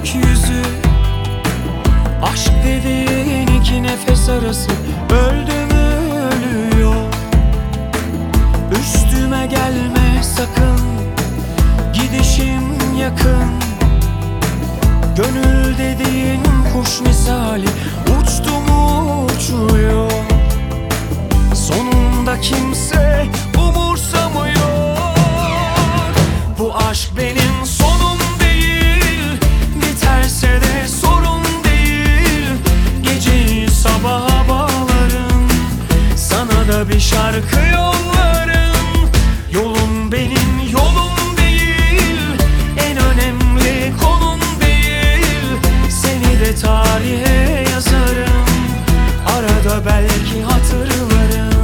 gökyüzü. Aşk dediğin iki nefes arası, öldüm ölüyor. Üstüme gelme sakın, gidişim yakın. Gönül dediğin kuş misali, uçtu mu uçuyor. Sonunda kimse umursamıyor. Bu aşk benim sonum değil, biterse de sorun değil. Geceyi sabaha bağlarım, sana da bir şarkı yollarım. Yolun benim yolum değil, en önemli konum değil. Seni de tarihe yazarım, arada belki hatırlarım.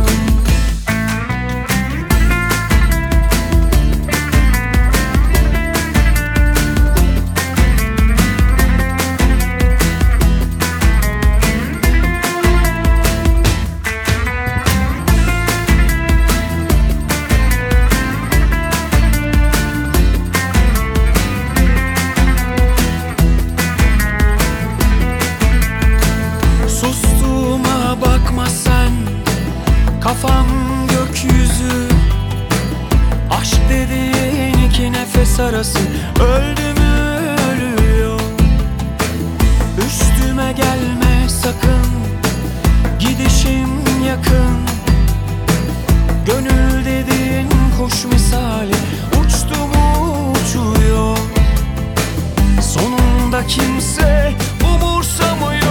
Sustuğuma bakma sen, kafam gökyüzü. Aşk dediğin iki nefes arası, öldüm ölüyor. Üstüme gelme sakın, gidişim yakın. Gönül dediğin kuş misali, uçtu mu uçuyor. Sonunda kimse umursamıyor.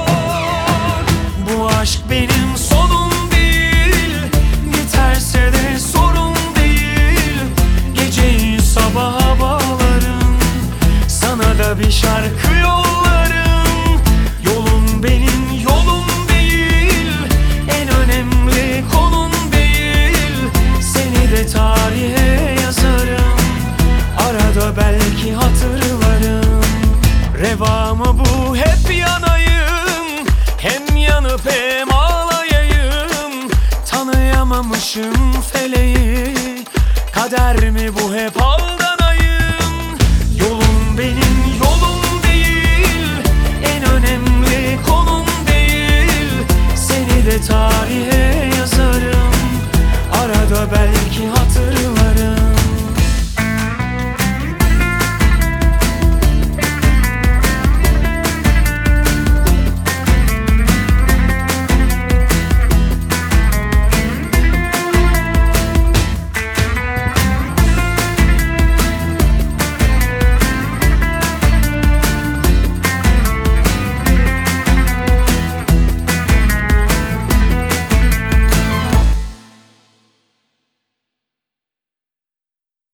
Bu aşk benim sonum değil, biterse de sorun değil. Geceyi sabaha bağlarım, sana da bir şarkı yollarım. Yolun benim yolum değil, en önemli konum değil. Seni de tarihe yazarım, arada belki hatırlarım. Reva mı bu hep yanayım, hem yanıp hem ağlayayım. Tanıyamamışım feleği, kader mi bu hep aldanayım. Yolun benim yolum değil, en önemli konum değil. Seni de tarihe yazarım, arada belki hatırlarım.